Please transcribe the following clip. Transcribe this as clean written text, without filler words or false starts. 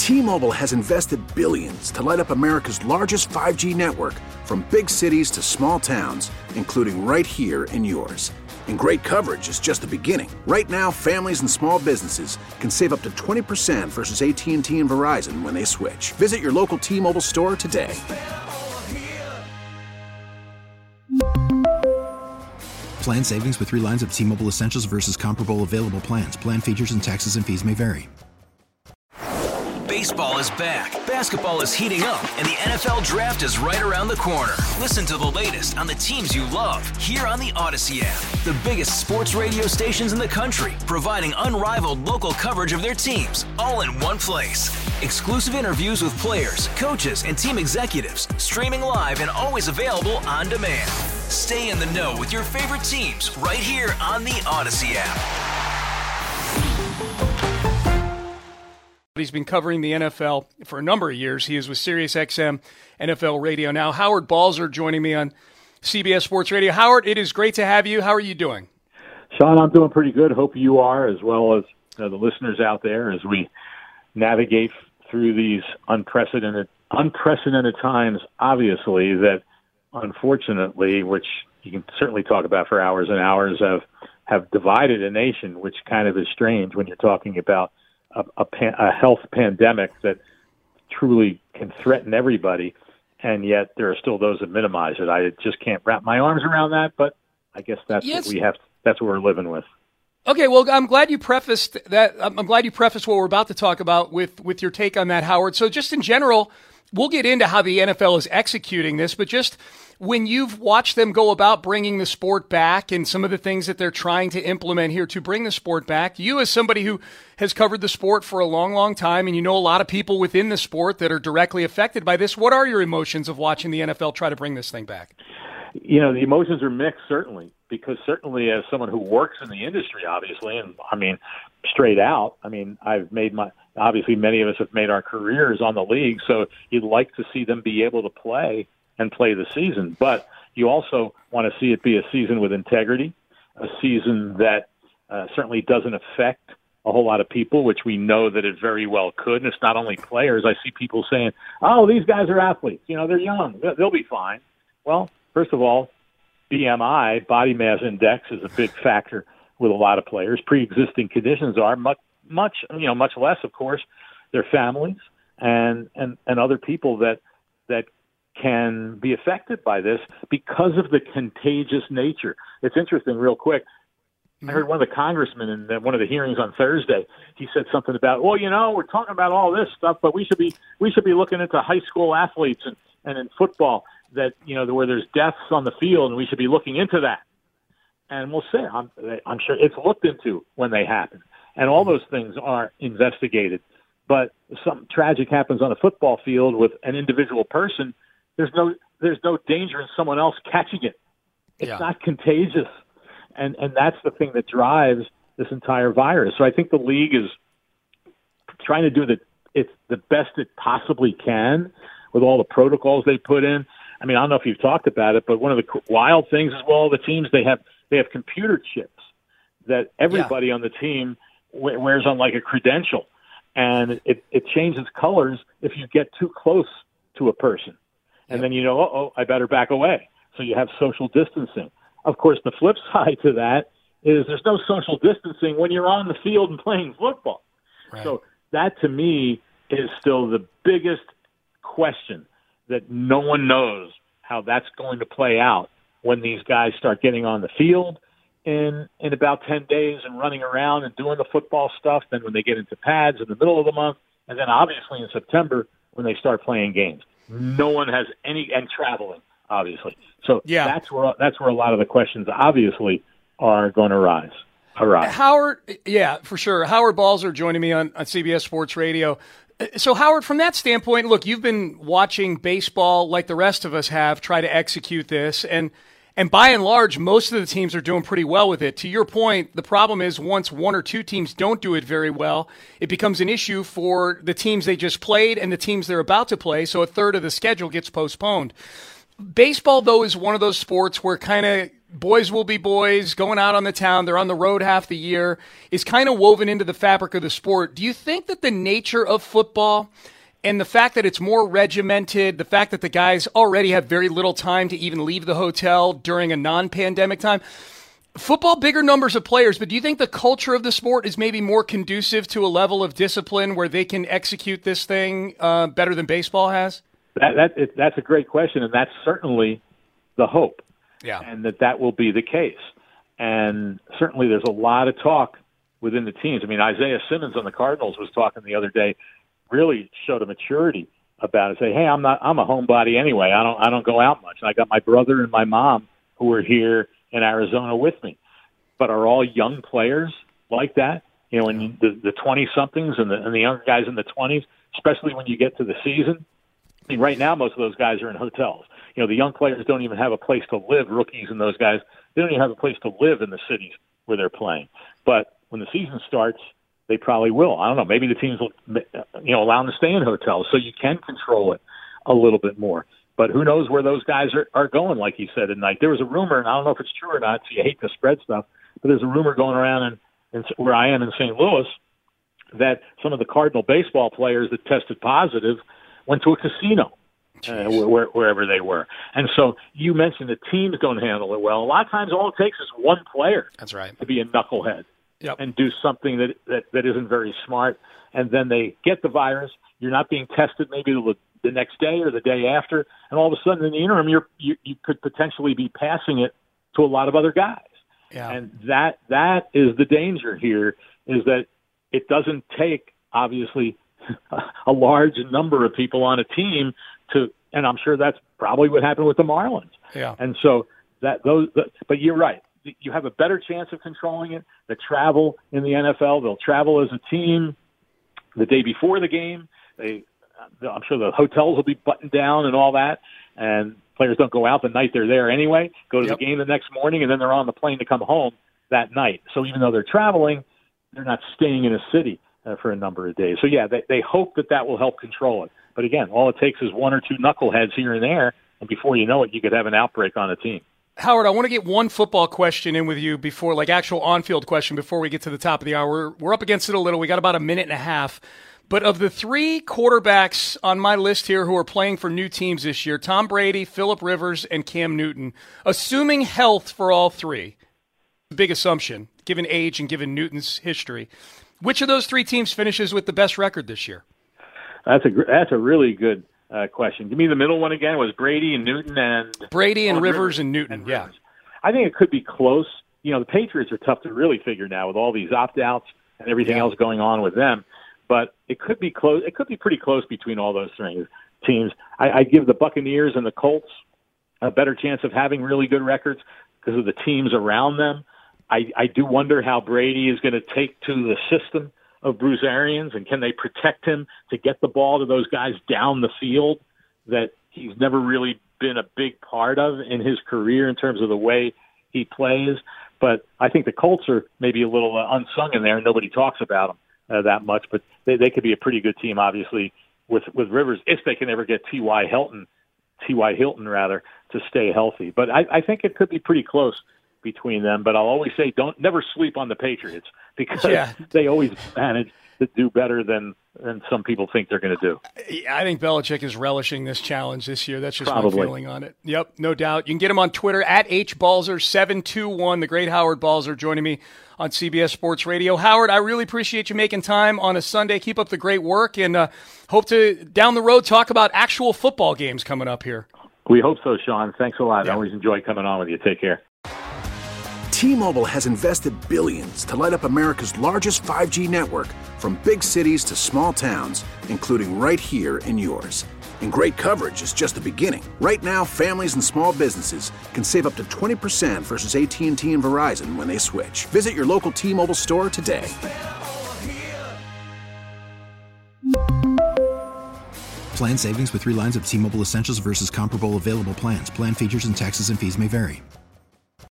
T-Mobile has invested billions to light up America's largest 5G network, from big cities to small towns, including right here in yours. And great coverage is just the beginning. Right now, families and small businesses can save up to 20% versus AT&T and Verizon when they switch. Visit your local T-Mobile store today. Plan savings with 3 lines of T-Mobile Essentials versus comparable available plans. Plan features and taxes and fees may vary. Baseball is back, basketball is heating up, and the NFL Draft is right around the corner. Listen to the latest on the teams you love here on the Odyssey app. The biggest sports radio stations in the country, providing unrivaled local coverage of their teams, all in one place. Exclusive interviews with players, coaches, and team executives, streaming live and always available on demand. Stay in the know with your favorite teams right here on the Odyssey app. He's been covering the NFL for a number of years. He is with SiriusXM NFL Radio now. Howard Balzer joining me on CBS Sports Radio. Howard, it is great to have you. How are you doing? Sean, I'm doing pretty good. Hope you are, as well as the listeners out there, as we navigate through these unprecedented times, obviously, that unfortunately, which you can certainly talk about for hours and hours, have divided a nation, which kind of is strange when you're talking about a health pandemic that truly can threaten everybody, and yet there are still those that minimize it. I just can't wrap my arms around that, but I guess that's what we have. That's what we're living with. Okay, well, I'm glad you prefaced that. I'm glad you prefaced what we're about to talk about with your take on that, Howard. So just in general, we'll get into how the NFL is executing this, but just when you've watched them go about bringing the sport back and some of the things that they're trying to implement here to bring the sport back, you as somebody who has covered the sport for a long, long time, and you know a lot of people within the sport that are directly affected by this, what are your emotions of watching the NFL try to bring this thing back? You know, the emotions are mixed, certainly, because certainly as someone who works in the industry, obviously, and I mean, straight out, I mean, obviously many of us have made our careers on the league, so you'd like to see them be able to play the season. But you also want to see it be a season with integrity, a season that certainly doesn't affect a whole lot of people, which we know that it very well could. And it's not only players. I see people saying, oh, these guys are athletes. You know, they're young. They'll be fine. Well, first of all, BMI, body mass index, is a big factor with a lot of players. Pre-existing conditions are much less, of course, their families and other people that can be affected by this because of the contagious nature. It's interesting, real quick. I heard one of the congressmen in one of the hearings on Thursday. He said something about, well, you know, we're talking about all this stuff, but we should be looking into high school athletes and in football that, you know, where there's deaths on the field, and we should be looking into that. And we'll see. I'm sure it's looked into when they happen, and all those things are investigated. But if something tragic happens on a football field with an individual person, there's no danger in someone else catching it. It's not contagious. And that's the thing that drives this entire virus. So I think the league is trying to do the best it possibly can with all the protocols they put in. I mean, I don't know if you've talked about it, but one of the wild things is, well, the teams, they have computer chips that everybody on the team wears on like a credential. And it changes colors if you get too close to a person. And then you know, I better back away. So you have social distancing. Of course, the flip side to that is there's no social distancing when you're on the field and playing football. Right. So that, to me, is still the biggest question, that no one knows how that's going to play out when these guys start getting on the field in about 10 days and running around and doing the football stuff, then when they get into pads in the middle of the month, and then obviously in September when they start playing games. No one has any, and traveling, obviously. So that's where a lot of the questions obviously are going to arise. Howard, for sure. Howard Balzer joining me on CBS Sports Radio. So, Howard, from that standpoint, look, you've been watching baseball like the rest of us have, try to execute this, and by and large, most of the teams are doing pretty well with it. To your point, the problem is once one or two teams don't do it very well, it becomes an issue for the teams they just played and the teams they're about to play, so a third of the schedule gets postponed. Baseball, though, is one of those sports where kind of boys will be boys, going out on the town, they're on the road half the year, is kind of woven into the fabric of the sport. Do you think that the nature of football and the fact that it's more regimented, the fact that the guys already have very little time to even leave the hotel during a non-pandemic time, football, bigger numbers of players, but do you think the culture of the sport is maybe more conducive to a level of discipline where they can execute this thing better than baseball has? That's a great question, and that's certainly the hope, and that will be the case. And certainly there's a lot of talk within the teams. I mean, Isaiah Simmons on the Cardinals was talking the other day, really showed a maturity about it. Say, hey, I'm a homebody anyway. I don't go out much. And I got my brother and my mom who are here in Arizona with me. But are all young players like that? You know, when the 20-somethings and the younger guys in the 20s, especially when you get to the season. I mean, right now, most of those guys are in hotels. You know, the young players don't even have a place to live, rookies and those guys. They don't even have a place to live in the cities where they're playing. But when the season starts, they probably will. I don't know. Maybe the teams will, allow them to stay in hotels so you can control it a little bit more. But who knows where those guys are going, like you said, at night. There was a rumor, and I don't know if it's true or not, so you hate to spread stuff, but there's a rumor going around in where I am in St. Louis that some of the Cardinal baseball players that tested positive went to a casino wherever they were. And so you mentioned the teams don't handle it well. A lot of times all it takes is one player to be a knucklehead and do something that isn't very smart, and then they get the virus. You're not being tested maybe the next day or the day after, and all of a sudden in the interim you could potentially be passing it to a lot of other guys. Yeah. And that is the danger here, is that it doesn't take, obviously, a large number of people on a team to, and I'm sure that's probably what happened with the Marlins. Yeah. And so but you're right. You have a better chance of controlling it. The travel in the NFL, they'll travel as a team the day before the game. I'm sure the hotels will be buttoned down and all that, and players don't go out the night they're there anyway, go to the game the next morning, and then they're on the plane to come home that night. So even though they're traveling, they're not staying in a city for a number of days. So, yeah, they hope that will help control it. But, again, all it takes is one or two knuckleheads here and there, and before you know it, you could have an outbreak on a team. Howard, I want to get one football question in with you before, like actual on-field question before we get to the top of the hour. We're up against it a little. We got about a minute and a half. But of the three quarterbacks on my list here who are playing for new teams this year, Tom Brady, Phillip Rivers, and Cam Newton, assuming health for all three, big assumption, given age and given Newton's history, which of those three teams finishes with the best record this year? That's a really good question. Give me the middle one again. It was Brady and Newton and... Brady and Rivers and Newton, yeah. I think it could be close. You know, the Patriots are tough to really figure now with all these opt-outs and everything else going on with them. But it could be close. It could be pretty close between all those three teams. I give the Buccaneers and the Colts a better chance of having really good records because of the teams around them. I do wonder how Brady is going to take to the system of Bruce Arians, and can they protect him to get the ball to those guys down the field that he's never really been a big part of in his career in terms of the way he plays. But I think the Colts are maybe a little unsung in there, and nobody talks about them that much, but they could be a pretty good team, obviously, with Rivers, if they can ever get T.Y. Hilton to stay healthy. But I think it could be pretty close between them. But I'll always say never sleep on the Patriots, because they always manage to do better than some people think they're going to do. I think Belichick is relishing this challenge this year. That's just my feeling on it. Yep, no doubt. You can get him on Twitter at HBalzer721. The great Howard Balzer joining me on CBS Sports Radio. Howard, I really appreciate you making time on a Sunday. Keep up the great work, and hope to, down the road, talk about actual football games coming up here. We hope so, Sean. Thanks a lot. Yeah. I always enjoy coming on with you. Take care. T-Mobile has invested billions to light up America's largest 5G network, from big cities to small towns, including right here in yours. And great coverage is just the beginning. Right now, families and small businesses can save up to 20% versus AT&T and Verizon when they switch. Visit your local T-Mobile store today. Plan savings with 3 lines of T-Mobile Essentials versus comparable available plans. Plan features and taxes and fees may vary.